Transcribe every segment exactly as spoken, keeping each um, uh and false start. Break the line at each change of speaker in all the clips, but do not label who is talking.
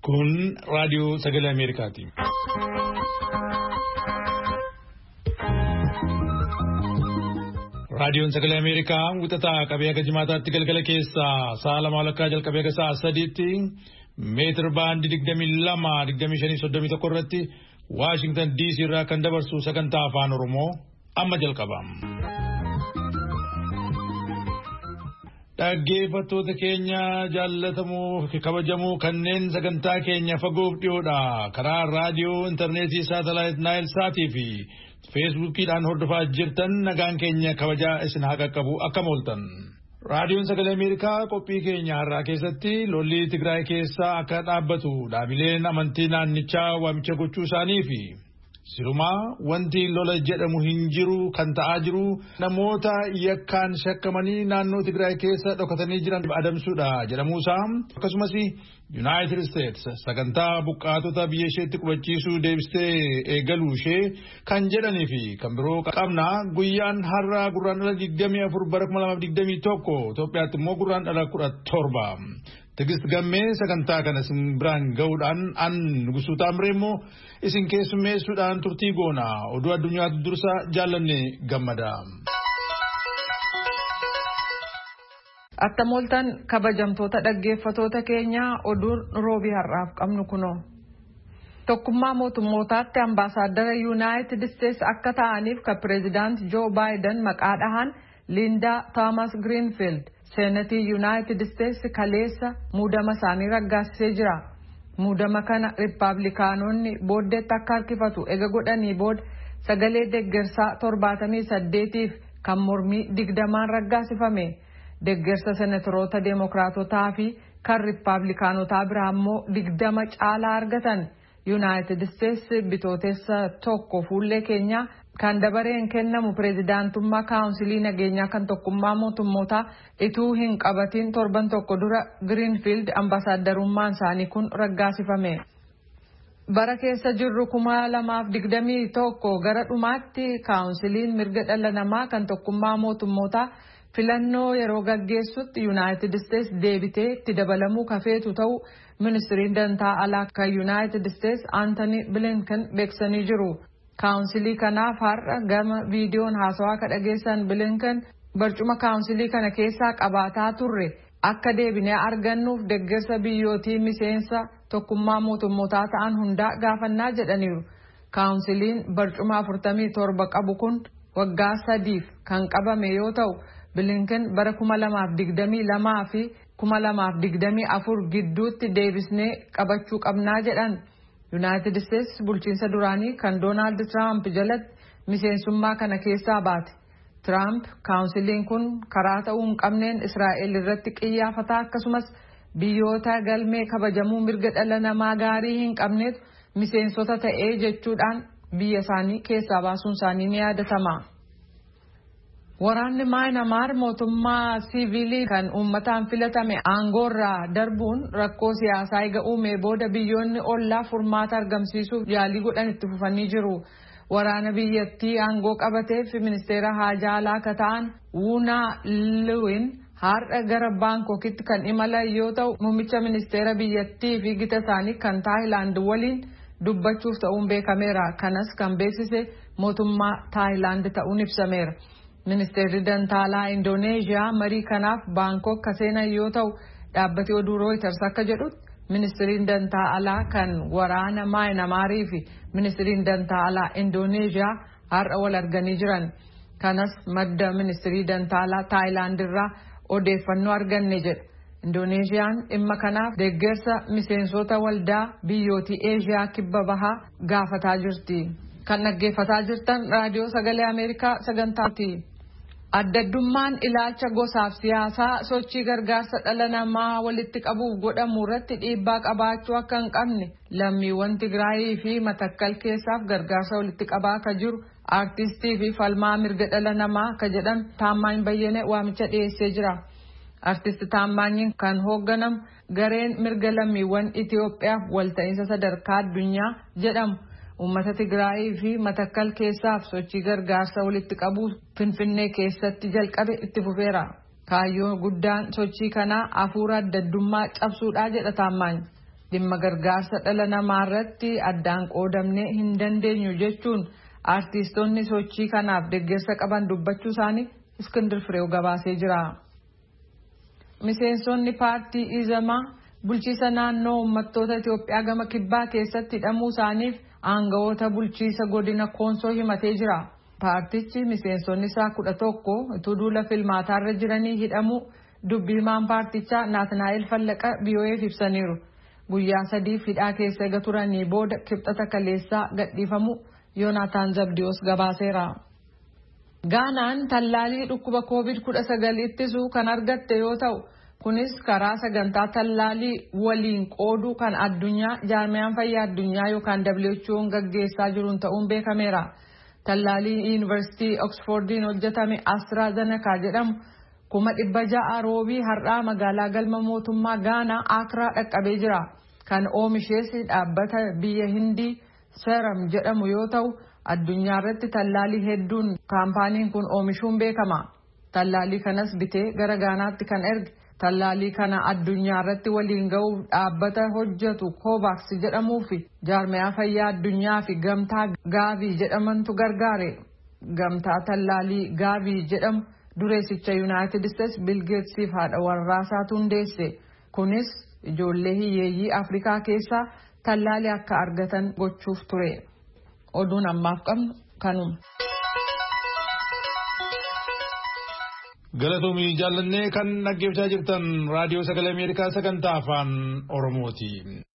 Kun raadiyoo sagalee Ameerikaati. Raadiyoon sagalee Ameerikaa wixataa qabee akka jimaataatti galgala keessaa sa'a lama walakkaa jalqabee akka sa'a sadiitti meetir baandii digdamii lama digdamii shanii soddomii tokko irratti Waashingtan D C irraa kan dabarsu sagantaa afaan Oromoo amma jalqaba. Dhaggeeffattoota keenya jaallatamoo kabajamoo kanneen sagantaa keenya fagoof dhiyoodha karaa raadiyoo intarneetii saatalaayit naayil saatii fi feesbuukiidhaan hordofaa jirtan nagaan keenya kabajaa isin haa qaqqabu akkam ooltan. Raadiyoon sagalee Ameerikaa qophii keenya har'aa keessatti lolli Tigraay keessaa akka dhaabbatu dhaabileen amantii naannichaa waamicha gochuu isaanii fi sirumaa wanti lola jedhamu hin jiru kan ta'aa jiru namoota yakkaan shakkamanii naannoo Tigraay keessa dhokatanii jiran adamsuudha jedhamuusaa akkasumas United States sagantaa buqqaatota biyya isheetti qubachiisuu deebistee eegaluu ishee kan jedhanii fi kan biroo qabna. Guyyaan har'aa gurraandhala digdamii afur bara kuma lamaaf digdamii tokko Itoophiyaatti immoo gurraandhala kudha torba. Tigist gammee sagantaa kana isin biraan ga'uudhaan an Nugusuu Taamree immoo isin keessummeessuudhaan turtii goona oduu addunyaatti dursa jaallanne gammada.
Attamoltan kabajamtoota dhaggeeffatoota keenya oduun roobii har'aaf qabnu kunoo. Tokkummaa mootummootaatti ambaasaaddara Yuunaayitid Isteets akka ta'aniif kan pireezidaant Joo Baayiden maqaa dhahan Lindaa Toomas Giriinfiild seenatii Yuunaayitid Isteets kaleessa muudama isaanii raggaasisee jira. Muudama kana Rippaabilikaanonni booddeetti akka harkifatu ega godhanii booda sagalee deeggarsaa torbaatamii saddeetiif kan mormii digdamaan raggaasifame. Deeggarsa senatoroota deemokiraatotaa fi kan Rippaabilikaanotaa biraa immoo digdama caalaa argatan. Yuunaayitid Isteets bitootessa tokko fuullee keenyaa kan dabareen kennamu pireezidaantummaa kaawunsilii nageenyaa kan tokkummaa mootummootaa ituu hin qabatiin torban tokko dura Giriinfiild ambaasaaddarummaan isaanii kun raggaasifame. Bara keessa jirru kuma lamaaf digdamii tokko gara dhumaatti kaawunsiliin mirga dhala namaa kan tokkummaa mootummootaa filannoo yeroo gaggeessutti Yuunaayitid Isteets deebitee itti dabalamuu kafeetu ta'u ministiriin dantaa alaa kan Yuunaayitid Isteets Aantanii Bilinken beeksanii jiru. Kaawunsilii kanaaf har'a gama viidiyoon haasawaa ka dhageessan Bilinken barcuma kaawunsilii kana keessaa qabaataa turre akka deebinee argannuuf deeggarsa biyyootii miseensa tokkummaa mootummootaa ta'an hundaa gaafannaa jedhaniiru. Kaawunsiliin barcuma afurtamii torba qabu kun waggaa sadiif kan qabame yoo ta'u Bilinken bara kuma lamaaf digdamii lamaa fi kuma lamaaf digdamii afur gidduutti deebisnee qabachuu qabnaa jedhan. Yuunaayitid Isteets bulchiinsa duraanii kan Doonaald Tiraamp jalatti miseensummaa kana keessaa baate. Tiraamp kaawunsiliin kun karaa ta'uu hin qabneen Israa'el irratti qiyyaafataa akkasumas biyyoota galmee kabajamuu mirga dhala namaa gaarii hin qabneetu miseensota ta'ee jechuudhaan biyya isaanii keessaa baasuun isaanii ni yaadatama. Waraanni Maayinamaar mootummaa siivilii kan uummataan filatame aangoorraa darbuun rakkoo siyaasaa eega uumee booda biyyoonni ollaa furmaata argamsiisuuf yaalii godhan itti fufanii jiru. Waraana biyyattii aangoo qabateef ministeera haajaa alaa ka ta'an Wuunaa Liwin har'a gara Baankokitti kan imalan yoo ta'u muummicha ministeera biyyattii fi gita isaanii kan Taayilaand waliin dubbachuuf ta'uun beekameera. Kanas kan beeksise mootummaa Taayilaand ta'uun ibsameera. Ministeerri Dantaalaa Indooneeziyaa marii kanaaf Baankok ka seenan yoo ta'u dhaabbati oduu Rooyiters akka jedhutti ministeeriin Dantaalaa kan waraana Maayinamaarii fi ministeeriin Dantaalaa Indooneeziyaa har'a wal arganii jiran. Kanas madda ministeerii Dantaalaa Taayilaand irraa odeeffannoo arganne jedha. Indoneeziyaan dhimma kanaaf deeggarsa miseensota waldaa biyyootii Eeziyaa kibba bahaa gaafataa jirti. Kan dhaggeeffataa jirtan raadiyoo sagalee Ameerikaa sagantaati. Addaddummaan ilaalcha gosaaf siyaasaa sochii gargaarsa dhala namaa walitti qabuuf godhamu irratti dhiibbaa qabaachuu akka hin qabne lammiiwwan Tigraayii fi Matakkal keessaaf gargaarsa walitti qabaa ka jiru aartistii fi falmaa mirga dhala namaa ka jedhan Taammaany Bayyane waamicha dhiyeessee jira. Aartisti Taammaanyiin kan hoogganamu gareen mirga lammiiwwan Itoophiyaaf walta'iinsa sadarkaa addunyaa jedhamu. Uummata Tigraayii fi Matakkal keessaaf sochii gargaarsa walitti qabuu Finfinnee keessatti jalqabe itti fufeera. Kaayyoon guddaan sochii kanaa hafuura addaddummaa cabsuudhaa jedha Taammaany. dhimma gargaarsa dhala namaa irratti addaan qoodamnee hin dandeenyu jechuun artiistonni sochii kanaaf deeggarsa qaban dubbachuu isaanii Iskindir Fireew gabaasee jira. Miseensonni paartii Izamaa bulchiisa naannoo uummattoota Itoophiyaa gama kibbaa keessatti hidhamuu isaaniif aangawoota bulchiisa godina Koonsoo himatee jira. Paartichi miseensonni isaa kudha tokko utuu duula filmaataarra jiranii hidhamuu dubbii himaan paartichaa Naatnaa'el Fallaqa B O F ibsaniiru. Guyyaa sadiif hidhaa keessa eega turanii booda kibxata kaleessaa gadhiifamuu Yoonaataan Zabdiyoos gabaaseera. Gaanaan tallaalii dhukkuba koovid kudha sagal ittisuu kan argatte yoo ta'u kunis karaa sagantaa tallaalii waliin qooduu kan addunyaa jaarmiyaan fayyaa addunyaa yookaan W H O gaggeessaa jiruun ta'uun beekameera. Tallaalii yuunivarsiitii Oksfordiin hojjetame AstraZeneca jedhamu kuma dhibba ja'a roobii har'aa magaalaa galma mootummaa Gaanaa Akraa dhaqqabee jira. Kan oomishees dhaabbata biyya Hindii Serum jedhamu yoo ta'u addunyaa irratti tallaalii hedduun kaampaaniin kun oomishuun beekama. Tallaalii kanas bitee gara Gaanaatti kan erge tallaalii kana addunyaa irratti waliin ga'uuf dhaabbata hojjetu Covax jedhamuu fi jaarmiyaa fayyaa addunyaa fi gamtaa Gaavii jedhamantu gargaare. Gamtaa tallaalii Gaavii jedhamu dureessicha United States Bill Gatesiif haadha warraasaatu hundeesse. Kunis ijoollee hiyyeeyyii Afrikaa keessaa tallaalii akka argatan gochuuf ture. Oduun ammaaf qabnu kanuma.
Galatoomii jaallannee kan dhaggeeffachaa jirtan raadiyoo sagalee Ameerikaa sagantaa afaan Oromooti.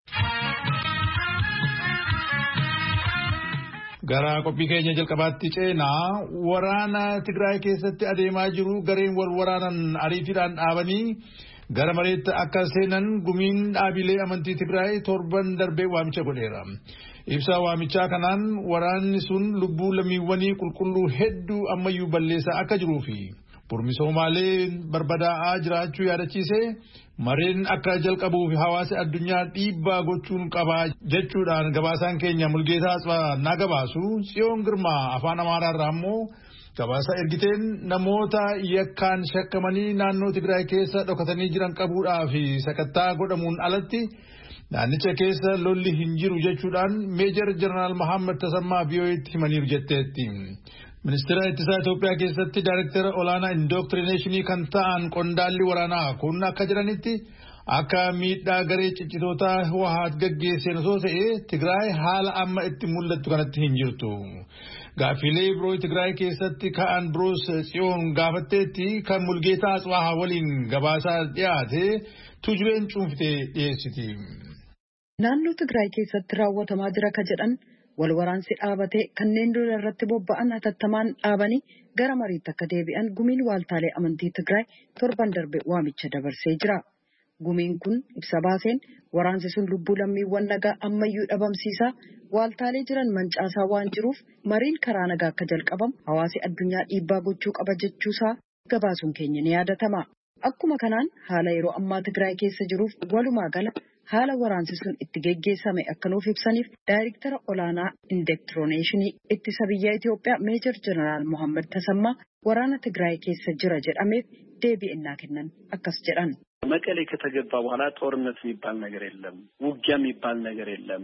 Gara qophii keenya jalqabaatti ceenaa waraana Tigraay keessatti adeemaa jiru gareen wal waraanan ariitiidhaan dhaabanii gara mareetti akka seenan gumiin dhaabilee amantii Tigraay torban darbee waamicha godheera. Ibsa waamichaa kanaan waraanni sun lubbuu lammiiwwanii qulqulluu hedduu ammayyuu balleessaa akka jiruu fi burmisoomalee barbadaa'aa jiraachuu yaadachiisee mareen akka jalqabuuf hawaasa addunyaa dhiibbaa gochuun qabaa jechuudhaan gabaasaan keenya Mulgeetaa Asfaa na gabaasu Tsiyoon Girmaa afaan Amaaraarraa immoo gabaasa ergiteen namoota yakkaan shakkamanii naannoo Tigraay keessa dhokatanii jiran qabuudhaa fi sakattaa godhamuun alatti naannicha keessa lolli hin jiru jechuudhaan Meejor Jeneraal Mohaammed Tasammaa B O F'tti himaniiru jetteetti. Ministeera ittisaa Itoophiyaa keessatti daayirektara olaanaa indooktirineeshinii kan ta'an qondaalli waraanaa kun akka jedhanitti akka miidhaa garee ciccitootaa Hawwaat gaggeesseen osoo ta'ee Tigraay haala amma itti mul'attu kanatti hin jirtu. Gaaffilee biroo Tigraay keessatti ka'an biroos Tsiyoon gaafatteetti kan Mulgeetaa Asfaa waliin gabaasaa dhiyaate tujubeen cuunftee dhiyeessiti.
Naannoo Tigraay keessatti raawwatamaa jira ka jedhan wal waraansi dhaabatee kanneen lola irratti bobba'an hatattamaan dhaabanii gara mariitti akka deebi'an gumiin waaltaalee amantii Tigraay torban darbe waamicha dabarsee jira. Gumiin kun ibsa baaseen waraansi sun lubbuu lammiiwwan nagaa ammayyuu dhabamsiisaa waaltaalee jiran mancaasaa waan jiruuf mariin karaa nagaa akka jalqabamu hawaasi addunyaa dhiibbaa gochuu qaba jechuusaa gabaasuun keenya ni yaadatama. Akkuma kanaan haala yeroo ammaa Tigraay keessa jiruuf walumaa gala haala waraansi sun itti geggeessame akka nuuf ibsaniif daayirektara olaanaa indoktrineeshinii ittisa biyya Itoophiyaa Meejor Jeneraal Mohaammed Tasammaa waraana Tigraay keessa jira jedhameef deebii innaa kennan akkas jedhan.
መቀሌ ከተገባ በኋላ ጦርነት የሚባል ነገር የለም፣ ውጊያ የሚባል ነገር የለም።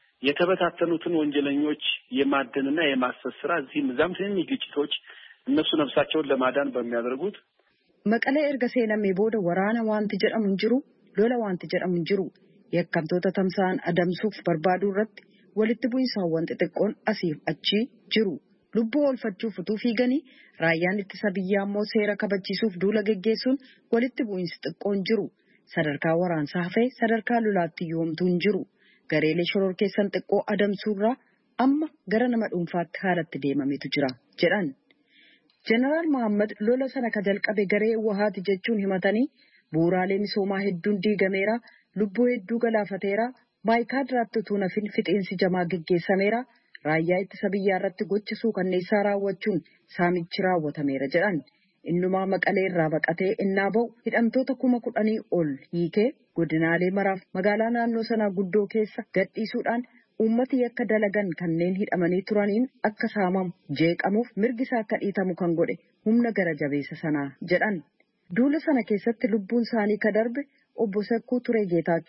የተበታተኑትን ወንጀለኞች የማደንና የማሰስ ስራ እዚህም እዛም ትንሽ ግጭቶች እነሱ ነፍሳቸውን ለማዳን በሚያደርጉት
መቀሌ erga seenamee booda waraana wanti jedhamu hin jiru, lola wanti jedhamu hin jiru. Yakkamtoota tamsa'an adamsuuf barbaaduu irratti walitti bu'iinsaawwan xixiqqoon asiif achi jiru. Lubbuu oolfachuuf utuu fiiganii raayyaan ittisa biyyaa immoo seera kabachiisuuf duula geggeessuun walitti bu'iinsi xiqqoon jiru. Sadarkaa waraansaa hafee sadarkaa lolaatti yoomtuu hin jiru. Gareelee shororkeessan xiqqoo adamsuurraa amma gara nama dhuunfaatti haalatti deemametu jira jedhan. Jeneraal Mohaammed lola sana ka jalqabe garee Hawwaat jechuun himatanii bu'uuraalee misoomaa hedduun diigameera, lubbuu hedduu galaafateera, Maayikaadiraatti utuu nafin fixeensi jamaa geggeessameera, raayyaa ittisa biyyaa irratti gocha suukanneessaa raawwachuun saamichi raawwatameera jedhan. Innumaa Maqalee irraa baqatee innaa ba'u hidhamtoota kuma kudhanii ol hiikee godinaalee maraaf magaalaa naannoo sanaa guddoo keessa gadhiisuudhaan uummati yakka dalagan kanneen hidhamanii turaniin akka saamamu jeeqamuuf mirgi isaa akka dhiitamu kan godhe humna gara jabeessa sanaa jedhan. Duula sana keessatti lubbuun isaanii ka darbe obbo Sakkuu Turee Geetaachoo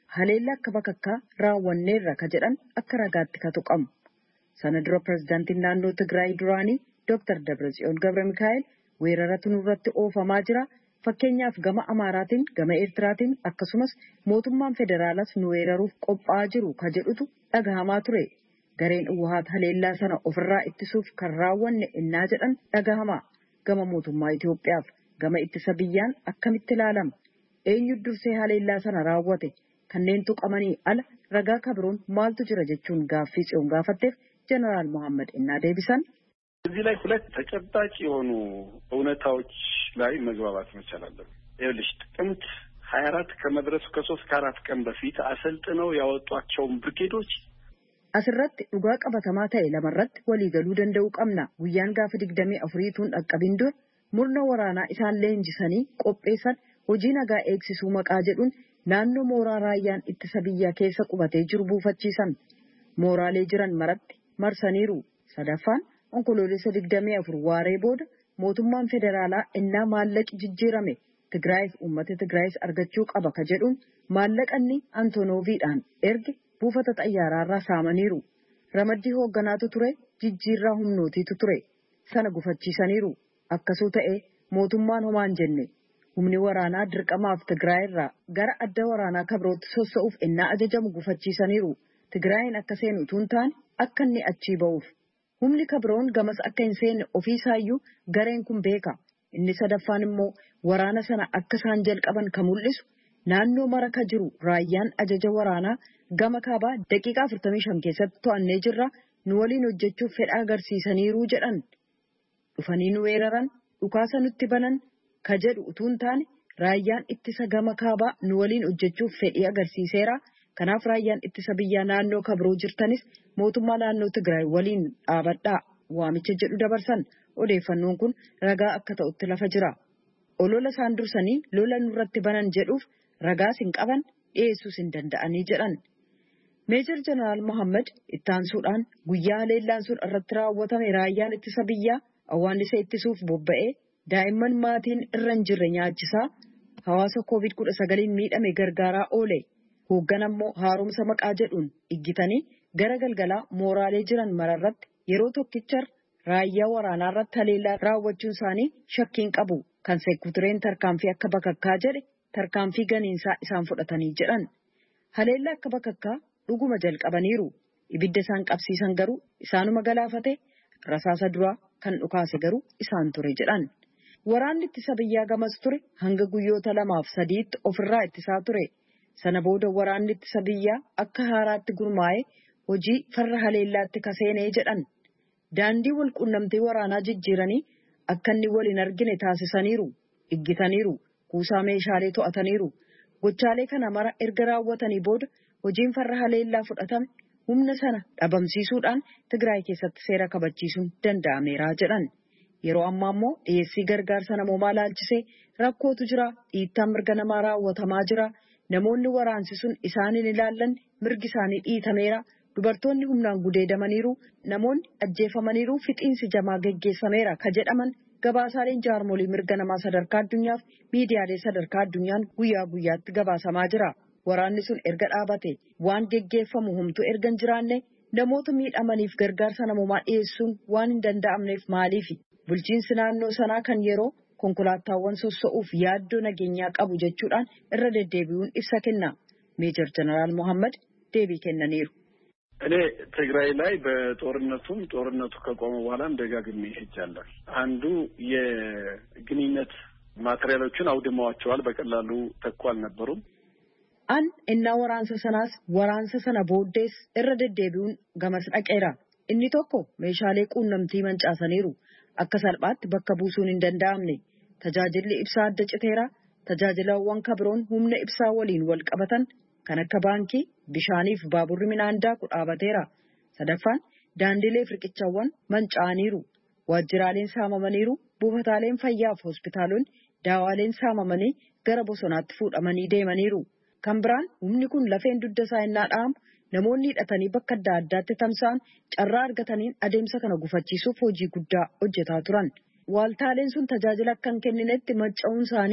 haleellaa akka bakakkaa raawwanneerra ka jedhan akka ragaatti ka tuqamu. Sana dura pirezidaantiin naannoo Tigraay duraanii Dooktar Dabratsiyoon Gabra Mikaa'el weeraratu nurratti oofamaa jira. Fakkeenyaaf gama Amaaraatiin, gama Eertiraatiin akkasumas mootummaan federaalaas nu weeraruuf qophaa'aa jiru ka jedhutu dhagahamaa ture. Gareen Uwahaat haleellaa sana ofirraa ittisuuf kan raawwanne innaa jedhan dhagahamaa. Gama mootummaa Itoophiyaaf gama ittisa biyyaan akkamitti ilaalama? Eenyu dursee haleellaa sana raawwate? Kanneen tuqamanii ala ragaa kabiroon maaltu jira jechuun gaaffii tsiyoon gaafatteef ጀነራል መሐመድ እና ዴቪሰን
እዚህ ላይ ሁለት ተጨባጭ የሆኑ እውነታዎች ላይ መግባባት መቻል አለብን። ይኸውልሽ ጥቅምት ሀያ አራት ከመድረሱ ከሶስት ከአራት ቀን በፊት አሰልጥነው ያወጧቸው ብርጌዶች
asirratti dhugaa qabatamaa ta'e lamarratti walii galuu danda'u qabna. Guyyaan gaafa digdamii afuriituun dhaqqabin dur murna waraanaa isaan leenjisanii qopheessan hojii nagaa eegsisuu maqaa jedhuun naannoo mooraa raayyaan ittisa biyyaa keessa qubatee jiru buufachiisan. Mooraalee jiran maratti marsaniiru. Sadaffaan onkoloolessa digdamii afur waaree booda mootummaan federaalaa innaa maallaqi jijjiirame Tigraayiif uummata Tigraayis argachuu qaba ka jedhuun maallaqanni Antonooviidhaan erge buufata xayyaaraarraa saamaniiru. Ramaddii hoogganaatu ture, jijjiirraa humnootiitu ture. Sana gufachiisaniiru. Akkasuu ta'ee mootummaan homaan jenne. Humni waraanaa dirqamaaf Tigraayirraa gara adda waraanaa kabirootti sossa'uuf innaa ajajamu gufachiisaniiru. Tigraayin akka seenu utuu hin taane akka inni achii ba'uuf. Humni kabiroon gamas akka hin seenne ofiisaayyuu gareen kun beeka. Inni sadaffaan immoo waraana sana akka isaan jalqaban kan mul'isu naannoo mara ka jiru raayyaan ajaja waraanaa gama kaabaa daqiiqaa afurtamii shan keessatti to'annee jirra nu waliin hojjechuuf fedha agarsiisaniiru jedhan. Dhufanii nu weeraran dhukaasa nutti banan ka jedhu utuu hin taane raayyaan ittisa gama kaabaa nu waliin hojjechuuf fedhii agarsiiseera. Kanaaf raayyaan ittisa biyyaa naannoo kabiroo jirtanis mootummaa naannoo Tigraay waliin dhaabadhaa waamicha jedhu dabarsan. Odeeffannoon kun ragaa akka ta'utti lafa jira. Olola isaan dursanii lola nurratti banan jedhuuf ragaas hin qaban dhiyeessuus hin danda'anii jedhan. Meejor Jeneraal Mohaammed ittaansuudhaan guyyaa haleellaan sun irratti raawwatame raayyaan ittisa biyyaa awwaannisa ittisuuf bobba'ee daa'imman maatiin irra hin jirre nyaachisaa hawaasa koovid kudha sagaliin miidhame gargaaraa oole. Hoogganaa immoo haaromsa maqaa jedhuun iggitanii gara galgalaa mooraalee jiran mararratti yeroo tokkichar raayyaa waraanaa irratti haleellaa raawwachuun isaanii shakkiin qabu. Kan seekutureen tarkaanfii akka bakakkaa jedhe tarkaanfii ganiinsaa isaan fudhatanii jedhan. Haleellaa akka bakakkaa dhuguma jalqabaniiru. Ibidda isaan qabsiisan garuu isaanuma galaafate rasaasa duraa kan dhukaase garuu isaan ture jedhan. Waraanni ittisa biyyaa gamas ture hanga guyyoota lamaaf sadiitti ofirraa ittisaa ture. Sana booda waraanni ittisa biyyaa akka haaraatti gurmaa'ee hojii farra haleellaatti kaseenee jedhan. Daandii wal quunnamtii waraanaa jijjiiranii akka inni wal hin argine taasisaniiru, iggitaniiru, kuusaa meeshaalee to'ataniiru. Gochaalee kana mara erga raawwatanii booda hojiin farra haleellaa fudhatame humna sana dhabamsiisuudhaan Tigraay keessatti seera kabachiisuun danda'ameera jedhan. Yeroo ammaa immoo dhiyeessii gargaarsa namoomaa laalchisee rakkootu jira, dhiittaan mirga namaa raawwatamaa jira. Namoonni waraansisuun isaaniin ilaallan mirgi isaanii dhiitameera. Dubartoonni humnaan gudeedamaniiru, namoonni ajjeefamaniiru, fixiinsi jamaa geggeessameera ka jedhaman gabaasaaleen jaarmolii mirga namaa sadarkaa addunyaaf miidiyaalee sadarkaa addunyaan guyyaa guyyaatti gabaasamaa jira. Waraanni sun erga dhaabate waan geggeeffamu humtu erga hin jiraanne namoota miidhamaniif gargaarsa namoomaa dhiyeessuun waan hin danda'amneef maaliifi? Bulchiinsi naannoo sanaa kan yeroo konkolaataawwan sossa'uuf yaaddoo nageenyaa qabu jechuudhaan irra deddeebi'uun ibsa kenna. Meejor Jeneraal Mohaammed deebii kennaniiru.
እኔ ትግራይ ላይ በጦርነቱም ጦርነቱ ከቆመ በኋላም ደጋግሜ ሄጃለሁ። አንዱ የግንኙነት ማቴሪያሎችን አውድመዋቸዋል። በቀላሉ ተኩ አልነበሩም።
አን እና ወራንሰ ሰናስ ወራንሰ ሰና ቦዴስ irra deddeebi'uun gamas dhaqeera. Inni tokko meeshaalee quunnamtii mancaasaniiru. Akka salphaatti bakka buusuun hin danda'amne. Tajaajilli ibsaa adda citeera. Tajaajilawwan kabiroon humna ibsaa waliin wal qabatan kan akka baankii, bishaaniif baaburri midhaan daaku dhaabateera. Sadaffaan daandilee riqichawwan manca'aniiru. Waajjiraaleen saamamaniiru. Buufataaleen fayyaaf hospitaalonni daawaaleen saamamanii gara bosonaatti fuudhamanii deemaniiru. Kan biraan humni kun lafeen dugda isaa innaa dhaamu namoonni hidhatanii bakka adda addaatti tamsa'an carraa argataniin adeemsa kana gufachiisuuf hojii guddaa hojjetaa turan. Waaltaaleen sun tajaajila akka hin kenninetti manca'uun isaanii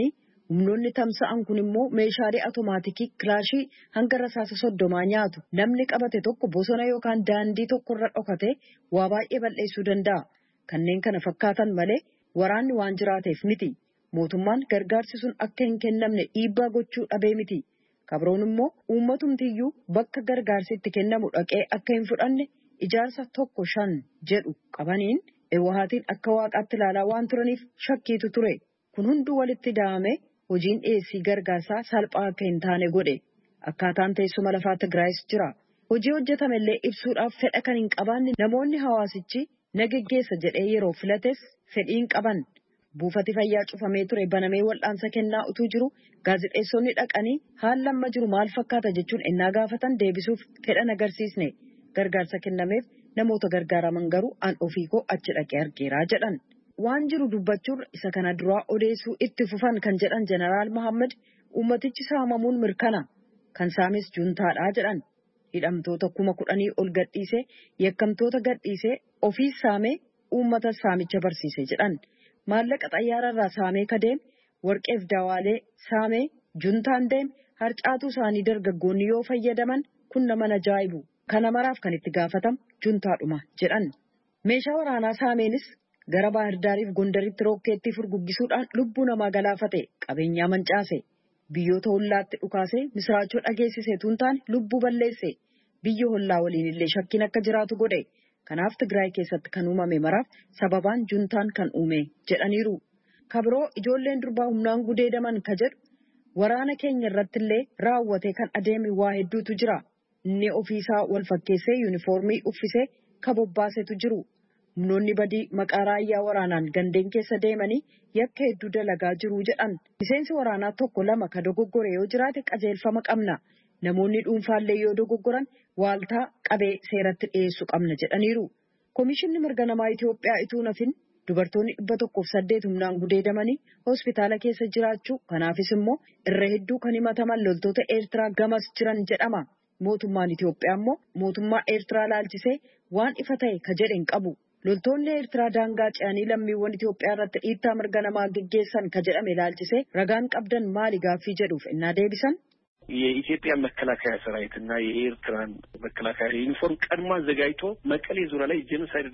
Humnoonni tamsa'an kun immoo meeshaalee automaatikii kilaashii hanga rasaasa soddomaa nyaatu. Namni qabate tokko bosona yookaan daandii tokkorra dhokate waa baay'ee balleessuu danda'a. Kanneen kana fakkaatan malee waraanni waan jiraateef miti. Mootummaan gargaarsi sun akka hin kennamne dhiibbaa gochuu dhabee miti. Kabroon immoo uummatumtiyyuu bakka gargaarsi itti kennamu dhaqee akka hin fudhanne ijaarsa tokko shan jedhu qabaniin Hewaatiin akka waaqaatti ilaalaa waan turaniif shakkiitu ture. Kun hunduu walitti daa'ame hojiin dhiyeessii gargaarsaa salphaa akka hin taane godhe. Akkaataan teessuma lafaa Tigraayis jira. Hojii hojjetamellee ibsuudhaaf fedha kan hin qabaanne namoonni hawaasichi na geggeessa jedhee yeroo filates fedhiin qaban. Buufati fayyaa cufamee ture banamee wal'aansa kennaa utuu jiru gaazexeessonni dhaqanii haalli amma jiru maal fakkaata jechuun ennaa gaafatan deebisuuf fedhan agarsiisne. Gargaarsa kennameef namoota gargaaraman garuu an ofii koo achi dhaqee argeeraa jedhan. Waan jiru dubbachuun isa kana duraa odeessuu itti fufan kan jedhan Jeneraal Mohaammed uummatichi saamamuun mirkana kan saames juntaadhaa jedhan. Hidhamtoota kuma kudhanii ol gadhiisee yakkamtoota gadhiisee ofii saamee uummata saamicha barsiise jedhan. Maallaqa xayyaararraa saamee kadeem warqeef dawaalee saamee juntaan deem harcaatuu isaanii dargaggoonni yoo fayyadaman kun nama ajaa'ibu. Kana maraaf kan itti gaafatamu juntaadhuma jedhan. Meeshaa waraanaa saameenis gara Baahirdaariif Gondaritti rokkeettii furguggisuudhaan lubbuu namaa galaafate qabeenyaa mancaase. Biyyoota hollaatti dhukaasee misraachoo dhageessisee tuun taane lubbuu balleesse. Biyya hollaa waliin illee shakkiin akka jiraatu godhe. Kanaaf Tigraay keessatti kan uumame maraaf sababaan juntaan kan uume jedhaniiru. Kabiroo ijoolleen durbaa humnaan gudeedaman ka jedhu waraana keenya irratti illee raawwatee kan adeeme waa hedduutu jira. Inni ofiisaa wal fakkeessee yuunifoormii uffisee kabobbaasetu jiru. Humnoonni badii maqaa raayyaa waraanaan gandeen keessa deemanii yakka hedduu dalagaa jiru jedhan. Miseensi waraanaa tokko lama ka dogoggore yoo jiraate qajeelfama qabna. Namoonni dhuunfaallee yoo dogoggoran waaltaa qabee seeratti dhiyeessuu qabna jedhaniiru. Komishinni mirga namaa Itoophiyaa ituu nafin dubartoonni dhibba tokkoof saddeet humnaan gudeedamanii hospitaala keessa jiraachuu kanaafis immoo irra hedduu kan himataman loltoota Eertiraa gamas jiran jedhama. Mootummaan Itoophiyaa immoo mootummaa Eertiraa laalchisee waan ifa ta'e ka jedhen qabu. Loltoonni Eertiraa daangaa ce'anii lammiiwwan Itoophiyaa irratti dhiittaa mirga namaa geggeessan ka jedhame laalchisee ragaan qabdan maali gaaffii jedhuuf innaa deebisan.
የኢትዮጵያ መከላከያ ሰራዊትና የኤርትራን መከላከያ ዩኒፎርም ቀድሞ አዘጋጅቶ መቀሌ ዙሪያ ላይ ጄኖሳይድ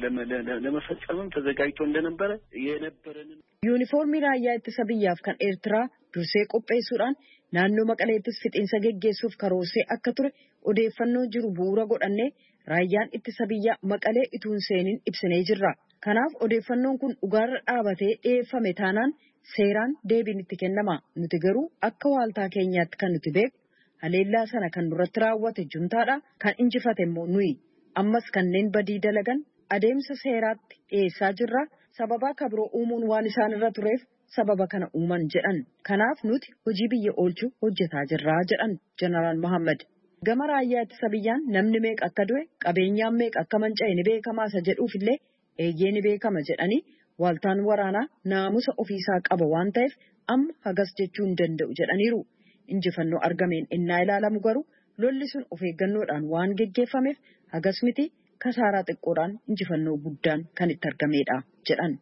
ለመፈጸም ተዘጋጅቶ እንደነበረ የነበረን
ዩኒፎርሚ raayyaa ittisa biyyaaf kan Eertiraa dursee qopheessuudhaan naannoo Maqaleettis fixiinsa geggeessuuf karoorsee akka ture odeeffannoo jiru bu'uura godhannee raayyaan ittisa biyyaa Maqalee ituun seeniin ibsinee jirra. Kanaaf odeeffannoon kun dhugaarra dhaabatee dhiyeeffame taanaan seeraan deebiin itti kennama. Nuti garuu akka waaltaa keenyaatti kan nuti beeku haleellaa sana kan duratti raawwate juntaadha. Kan injifate immoo nuyi. Ammas kanneen badii dalagan adeemsa seeraatti dhiyeessaa jirra. Sababaa kabiroo uumuun waan isaan irra tureef sababa kana uuman jedhan. Kanaaf nuti hojii biyya oolchuu hojjetaa jirra jedhan Jeneraal Mohaammed. Gama raayyaa ittisa biyyaan namni meeqa akka du'e qabeenyaan meeqa akka manca'e ni beekamaa isa jedhuuf illee eeyyee ni beekama jedhanii waaltaan waraanaa naamusa ofiisaa qaba waan ta'eef amma hagas jechuu hin danda'u jedhaniiru. Injifannoo argameen innaa ilaalamu garuu lolli sun of eeggannoodhaan waan geggeeffameef hagas miti kasaaraa xiqqoodhaan injifannoo guddaan kan itti argamedha jedhan.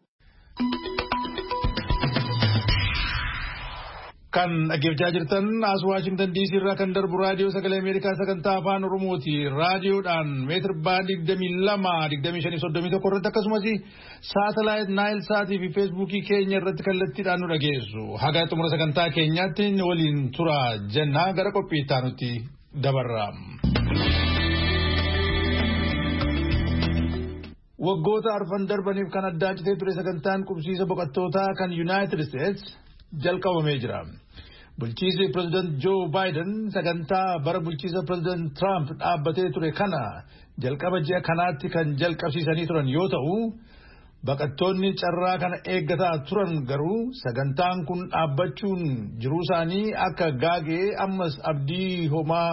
Kan dhaggeeffachaa jirtan as Waashingtan D C irraa kan darbu raadiyoo sagalee Ameerikaa sagantaa afaan Oromooti. Raadiyoodhaan meetir baa digdamii lama digdamii shanii soddomii tokko irratti akkasumas saatalaayit naayil saatii fi feesbuukii keenya irratti kallattiidhaan nu dhageessu. Haga xumura sagantaa keenyaatti waliin tura jennaa gara qophii itti aanutti dabarra. Waggoota arfan darbaniif kan addaa citee ture sagantaan qubsiisa boqottootaa kan Yuunaayitid Isteets jalqabamee jira. Bulchiinsi Pireezidant Joo Baayiden sagantaa bara bulchiinsa Pireezidant Tiraamp dhaabbatee ture kana jalqaba ji'a kanaatti kan jalqabsiisanii turan yoo ta'u, baqattoonni carraa kana eeggataa turan garuu sagantaan kun dhaabbachuun jiruu isaanii akka gaagee ammas abdii homaa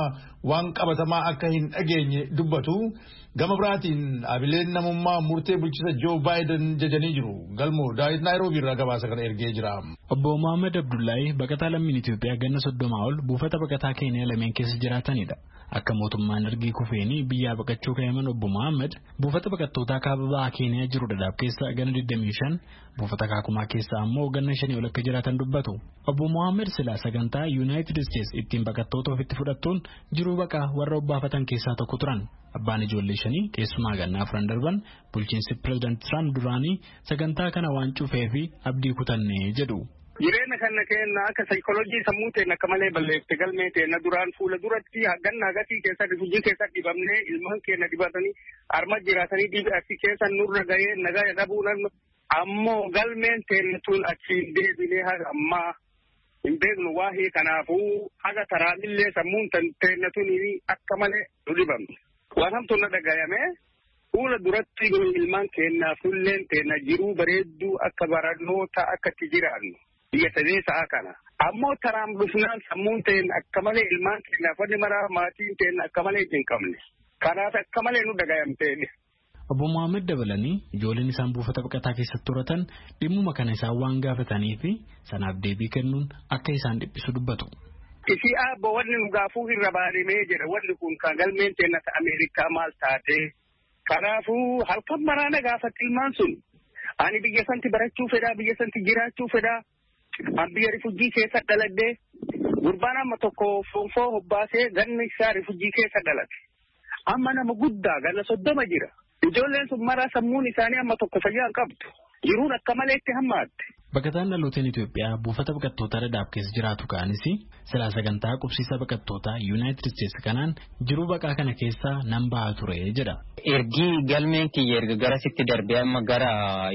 waan qabatamaa akka hin dhageenye dubbatu. Gama biraatiin abileen namummaa murtee bulchiisa Joo Baayiden jajanii jiru. Galmoo Daawit Naayiroobii irraa gabaasa kana ergee jira.
Obbo Mohaammed Abdullaahi baqataa lammiin Itoophiyaa ganna soddomaa ol buufata baqataa Keeniyaa lameen keessa jiraatanidha. Akka mootummaan ergii kufeenii biyyaa baqachuu ka'eeman Obbo Mohaammed buufata baqattootaa kaaba bahaa Keeniyaa jiru Dadaab keessa ganna digdamii shan buufata Kaakumaa keessa ammoo ganna shanii ol akka jiraatan dubbatu. Obbo Mohaammed silaa sagantaa Yuunaayitid Isteets ittiin baqattoota ofitti fudhattuun jiruu baqaa warra obbaafatan keessaa tokko turan. Abbaan ijoollee shanii keessumaa gannaa afran darban bulchiinsi pireezidaant Tiraamp duraanii sagantaa kana waan cufee fi abdii kutannee jedhu.
Jireenya kana kenna akka saayikooloojii sammuu ta'e akka malee balleeffte galmee ta'e duraan fuula duratti ganna gatii keessatti hojii keessatti dibamnee ilmaan keenya dibatanii arma jiraatanii dibi keessa nurra gahee nagaa dhabuun ammoo galmeen ta'e tun achiin deebinee haga ammaa hin beeknu waa'ee kanaafuu haga taraamillee sammuun ta'e tun akka malee nu dibamne. Waan hamtuun na dhagayame fuula duratti ilmaan keenyaaf nulleen teenya jiruu bareedduu akka barannoota akka itti jiraannu biyya sadee sa'a kana. Ammoo taraan dhufnaan sammuun teenya akka malee ilmaan keenyaaf wanni maraa maatiin teenya akka malee hin qabne. Kanaaf akka malee nu dhagayamteedha.
Obbo Mohaammed dabalanii ijoolleen isaan buufata baqataa keessatti turatan dhimmuma kana isaan waan gaafatanii fi sanaaf deebii kennuun akka isaan dhiphisu dubbatu.
Isi abbo wanni nu gaafuu irra baalimee jira wanni kun kan galmeen teenya Ameerikaa maal taate kanaafuu halkan maraana gaafatti ilmaan sun ani biyya santi barachuu fedhaa biyya santi jiraachuu fedhaa an biyya rifujii keessa dhaladhee gurbaan amma tokko fonfoo hobbaasee ganni isaa rifujii keessa dhalate amma nama guddaa ganna soddoma jira ijoolleen sun maraa sammuun isaanii amma tokko fayyaa hin qabdu jiruun akka malee itti hammaatte.
Baqataan dhalooteen Itoophiyaa buufata baqattootaa Dadaab keessa jiraatu ka'anis silaa sagantaa qubsiisa baqattootaa Yuunaayitid Isteets kanaan jiruu baqaa kana keessaa nan ba'aa ture jedha.
Ergii galmeen kiyya erga garasitti darbee amma gara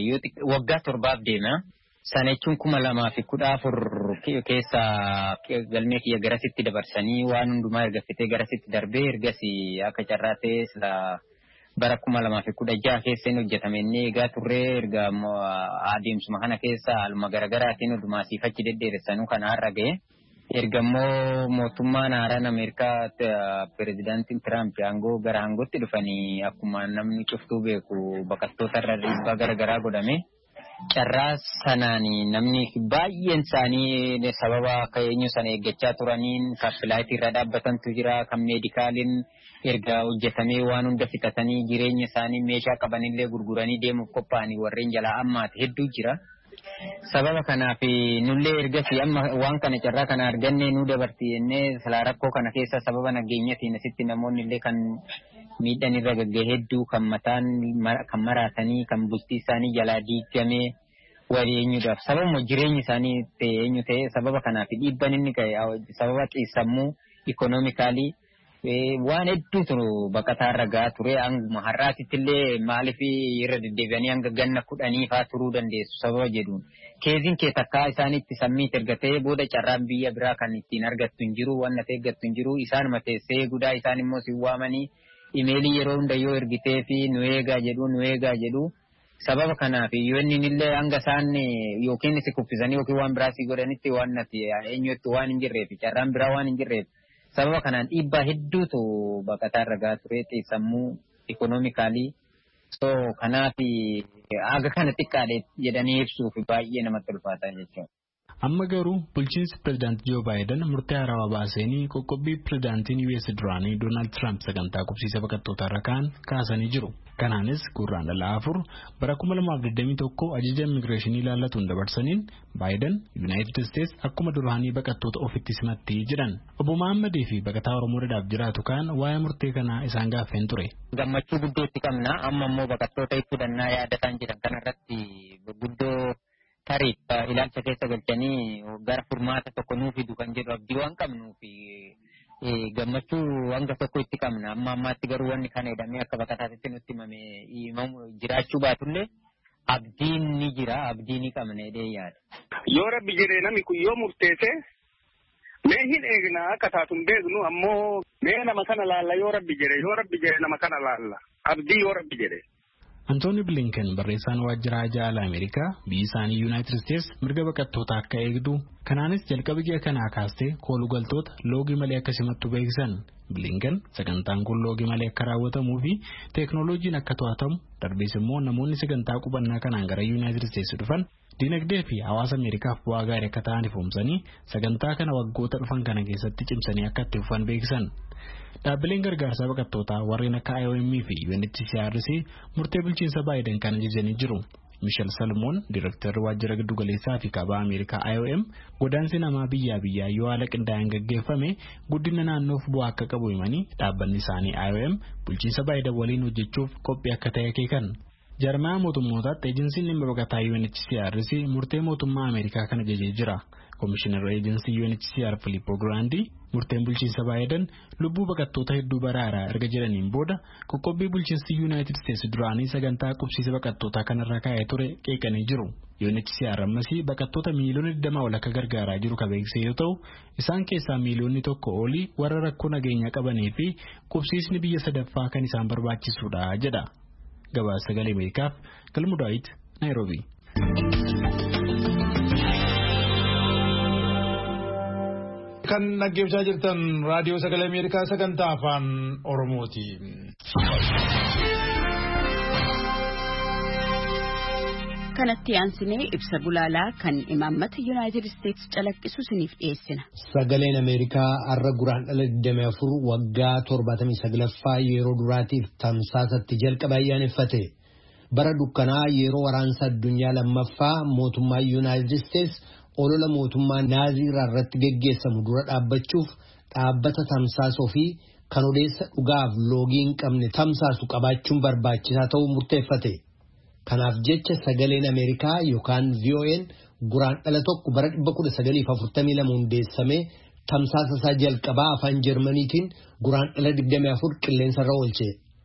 waggaa torbaaf deema. Sana jechuun kuma lamaa fi kudha afur keessa galmee kiyya garasitti dabarsanii waan hundumaa erga fitee garasitti darbee ergasii akka carraa ta'ee silaa bara kuma lamaa fi kudha jaha keessa inni hojjetame inni egaa turree erga adeemsuma kana keessa haaluma garaagaraatiin hundumaa siifachi deddeeressanuu kana har'a ga'e. Erga immoo mootummaan haaraan Ameerikaa pireezidaantiin Tiraamp aangoo gara aangootti dhufanii akkuma namni cuftuu beeku baqattoota irra dhiibbaa garaagaraa godhame. Carraa sanaan namni baay'een isaanii sababa akka eenyu sana eeggachaa turaniin kan filaayitii irra dhaabbatantu jira kan meedikaaliin erga hojjetamee waan hunda fixatanii jireenya isaanii meeshaa qabanillee gurguranii deemuuf qophaa'anii warreen jalaa ammaati hedduu jira. Sababa kanaaf nullee ergasii amma waan kana carraa kana arganne nu dabartiinnee silaa rakkoo kana keessa sababa nageenyatiin asitti namoonni illee kan miidhaan irra gaggee hedduu kan mataan kan maraatanii kan bultii isaanii jalaa diigamee walii eenyuudhaaf sababuma jireenyi isaanii ta'e eenyu ta'e sababa kanaaf dhiibban inni ka'e sababa xiissammuu ikoonoomikaalii waan hedduutu baqataa irra gahaa ture hanguma har'aatitti illee maaliif irra deddeebi'anii hanga ganna kudhanii fa'aa turuu dandeessu sababa jedhuun keeziin kee takkaa isaanitti sammiit erga ta'ee booda carraan biyya biraa kan ittiin argattu hin jiru waan natti eeggattu hin jiru isaanuma teessee guddaa isaan immoo si waamanii imeelii yeroo hunda yoo ergitee fi nu eegaa jedhu nu eegaa jedhu sababa kanaaf yoo inni illee hanga isaan yookiin si kuffisanii yookiin waan biraa si godhanitti waan natti eenyutti waan hin jirreef carraan biraa waan hin jirreef sababa kanaan dhiibbaa hedduutu baqataa irra gahaa ture xiissammuu ikoonoomikaalii so kanaaf aga kana xiqqaadhe jedhanii ibsuuf baay'ee namatti ulfaataa jechuudha.
Amma garuu bulchiinsi pireezidaant Joo Baayiden murtee haarawaa baasanii qoqqobbii pireezidaantiin U S duraanii Doonaald Tiraamp sagantaa qubsiisa baqattootaa irra ka'an kaasanii jiru. Kanaanis gurraandhala afur bara kuma lamaaf digdamii tokko ajaja immigireeshinii ilaallatuun dabarsaniin Baayiden Yuunaayitid Isteets akkuma duraanii baqattoota ofitti simatti jedhan. Obbo Mohaammadii fi baqataa Oromoo Dadaab jiraatu kaan waa'ee murtee kanaa isaan gaaffeen ture.
Gammachuu guddoo itti qabna amma immoo baqattoota itti fudhannaa yaadataan jiran kanarratti guddoo tarii ilaalcha keessa galchanii gara furmaata tokko nuuf fidu kan jedhu abdii waan qabnuuf gammachuu hanga tokko itti qabna amma ammaatti garuu wanni kana jedhamee akka baqataatti nutti himame jiraachuu baatullee abdiin ni jira abdii ni qabna jedhee yaada.
Yoo rabbi jedhee namni kun yoo murteesse mee hin eegna akka taatuun beeknu ammoo mee nama kana laalla yoo rabbi jedhe yoo rabbi jedhe nama kana laalla abdii yoo rabbi jedhe.
Antooni Blinken barreessaan waajjira alaa Ameerikaa biyyi isaanii United States mirga baqattootaa akka eegdu kanaanis jalqaba ji'a kanaa kaastee koolugaltoota loogii malee akka simattu beeksisan. Blinken sagantaan kun loogii malee akka raawwatamuu fi teeknooloojiin akka to'atamu darbees immoo namoonni sagantaa qubannaa kanaan gara United States dhufan dinagdee fi hawaasa Ameerikaaf bu'aa gaarii akka ta'an ifoomsanii sagantaa kana waggoota dhufan kana keessatti cimsanii akka itti fufan beeksisan. Dhaabbileen gargaarsaa baqattootaa warreen akka I O M fi U N H C R murtee bulchiinsa Baayiden kan ajajanii jiru. Michelle Salmon, Direektarri Waajjira Giddugaleessaa fi Kaabaa Ameerikaa I O M, godaansi namaa biyyaa biyyaa yoo haala qindaa'een gaggeeffame guddina naannoof bu'aa akka qabu himanii dhaabbanni isaanii I O M bulchiinsa Baayiden waliin hojjechuuf qophii akka ta'e akeekan. Jarmaa mootummootaatti eejensiin dhimma baqataa U N H C R murtee mootummaa Ameerikaa kana ajajee jira. Komishinar eejensii U N H C R Filippo Grandi murteen bulchiinsa Baayiden lubbuu baqattoota hedduu baraaraa erga jedhaniin booda qoqqobbii bulchiinsi United States duraanii sagantaa qubsiisa baqattootaa kanarra kaa'ee ture qeeqanii jiru. U N H C R ammasii baqattoota miiliyoona digdama ol akka gargaaraa jiru kan beeksise yoo ta'u isaan keessaa miiliyoonni tokko olii warra rakkoo nageenyaa qabanii fi qubsiisni biyya sadaffaa kan isaan barbaachisuudha jedha. Gabaasa Sagalee Ameerikaaf Galmuu Daawit Naayiroobii.
Kan dhaggeeffachaa jirtan raadiyoo Sagalee Ameerikaa sagantaa afaan Oromooti.
Kanatti aansinee ibsa gulaalaa kan imaammata United States calaqqisu isiniif dhiyeessina.
Sagaleen Ameerikaa har'a guraandhala digdamii afur waggaa torbaatamii saglaffaa yeroo duraatiif tamsaasatti jalqaba ayyaaneffate. Bara dukkanaa yeroo waraansa addunyaa lammaffaa mootummaa United States olola mootummaa naazii irratti geggeessamu dura dhaabbachuuf dhaabbata tamsaasoo fi kan odeessa dhugaaf loogii hin qabne tamsaasu qabaachuun barbaachisaa ta'uu murteeffate. Kanaaf jecha sagaleen Ameerikaa yookaan V O N guraandhala tokko bara dhibba kudha sagalii fi afurtamii lama hundeessamee tamsaasa isaa jalqabaa afaan Jarmaniitiin guraandhala digdamii afur qilleensarra oolche.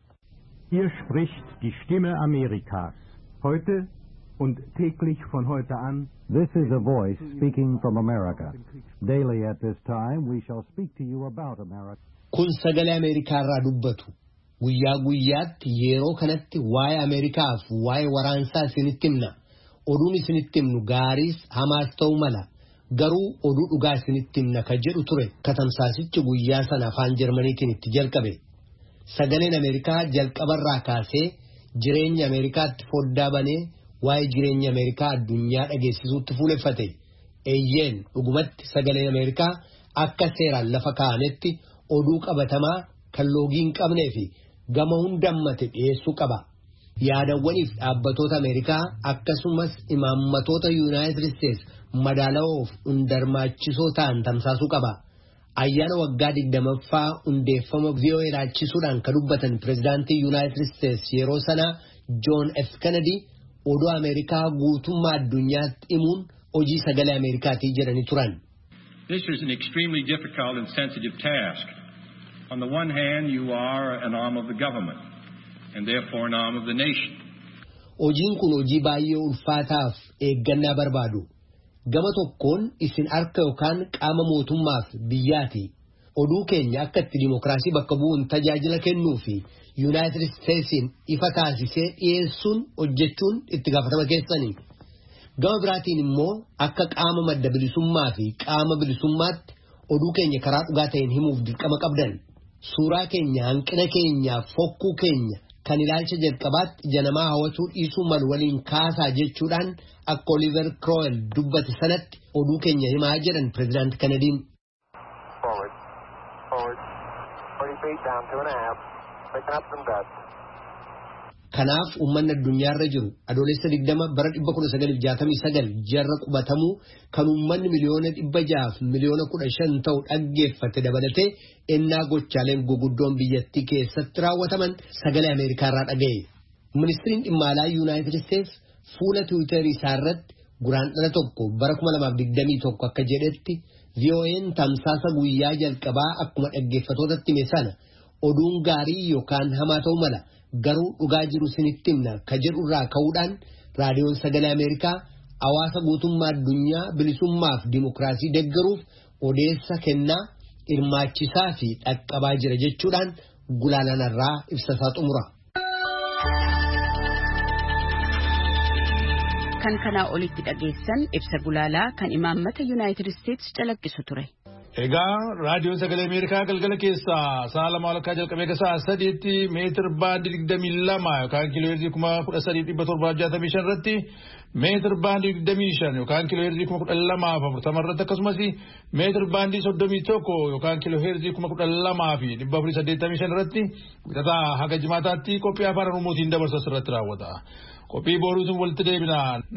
Hier spricht die Stimme Amerikas. Heute und täglich von heute an.
This is a voice speaking from America. Daily at this time we shall speak to you about America.
Kun sagalee Ameerikaa irraa dubbatu. Guyyaa guyyaatti yeroo kanatti waa'ee Ameerikaaf waa'ee waraansaa isinitti himna. Oduun isinitti himnu gaariis hamaas ta'uu mala. Garuu oduu dhugaa isinitti himna ka jedhu ture. Katamsaasichi guyyaa sana afaan Jarmaniitiin itti jalqabe. Sagaleen Ameerikaa jalqabarraa kaasee jireenya Ameerikaatti foddaa banee waa'ee jireenya Ameerikaa addunyaa dhageessisuutti fuuleffate. Eeyyeen dhugumatti sagaleen Ameerikaa akka seeraan lafa kaa'ametti oduu qabatamaa kan loogii hin qabnee fi gama hundammate dhiyeessuu qaba. Yaadawwaniif dhaabbatoota Ameerikaa akkasumas imaammatoota United States madaalawoof hundarmaachisoo ta'an tamsaasuu qaba. Ayyaana waggaa digdamaffaa hundeeffama V O A raachisuudhaan kan dubbatan pirezidaantii United States yeroo sana John F. Kennedy oduu Ameerikaa guutummaa addunyaatti himuun hojii sagalee Ameerikaatii jedhanii turan.
This is an extremely difficult and sensitive task. On the one hand, you are an arm of the government and therefore an arm of the nation.
Hojiin kun hojii baay'ee ulfaataaf eeggannaa barbaadu. Gama tokkoon isin harka yookaan qaama mootummaaf biyyaati. Oduu keenya akka itti dimokiraasii bakka bu'uun tajaajila kennuu fi United Statesiin ifa taasisee dhiyeessuun hojjechuun itti gaafatama keessanii. Gama biraatiin immoo akka qaama madda bilisummaa fi qaama bilisummaatti oduu keenya karaa dhugaa ta'een himuuf dirqama qabdan. Suuraa keenya hanqina keenyaaf fokkuu keenya kan ilaalcha jalqabaatti ija namaa hawwatuu dhiisuu malu waliin kaasaa jechuudhaan akka Oliver Cromwell dubbate sanatti oduu keenya himaa jedhan pirezidaanti Kennedyin. Kanaaf uummanni addunyaarra jiru adoolessa digdama bara dhibba kudha sagaliif jaatamii sagal jarra qubatamuu kan uummanni miliyoona dhibba jaaf miliyoona kudha shan ta'u dhaggeeffate dabalatee ennaa gochaaleen guguddoon biyyattii keessatti raawwataman sagalee Ameerikaarraa dhaga'e. Ministiriin dhimma alaa Yuunaayitid Isteets fuula Tiwiitarii isaarratti guraandhala tokko bara kuma lamaaf digdamii tokko akka jedhetti V O N tamsaasa guyyaa jalqabaa akkuma dhaggeeffatootatti hime sana oduun gaarii yookaan hamaa ta'uu mala. Garuu dhugaa jiru sinitti himna ka jedhurraa ka'uudhaan raadiyoon sagalee Ameerikaa hawaasa guutummaa addunyaa bilisummaaf dimokiraasii deeggaruuf odeessa kennaa hirmaachisaa fi dhaqqabaa jira jechuudhaan gulaalanarraa ibsasaa xumura.
kan kanaa olitti dhageessan ibsa gulaalaa kan imaammata Yuunaayitid Isteetsi calaqqisu ture.
Egaa raadiyoon sagalee Ameerikaa galgala keessaa sa'a lama walakkaa jalqabee ga sa'a sadiitti meetir baandii digdamii lama yookaan kiilooheerzii kuma kudha sadii dhibba torbaaf jaatamii shan irratti meetir baandii digdamii shan yookaan kiilooheerzii kuma kudha lamaaf afurtama irratti akkasumas meetir baandii soddomii tokko yookaan kiilooheerzii kuma kudha lamaa fi dhibba afurii saddeettamii shan irratti wixataa haga jimaataatti qophii afaan Oromootiin dabarsu irratti raawwata. Qophii boruutiin walitti deebinaa.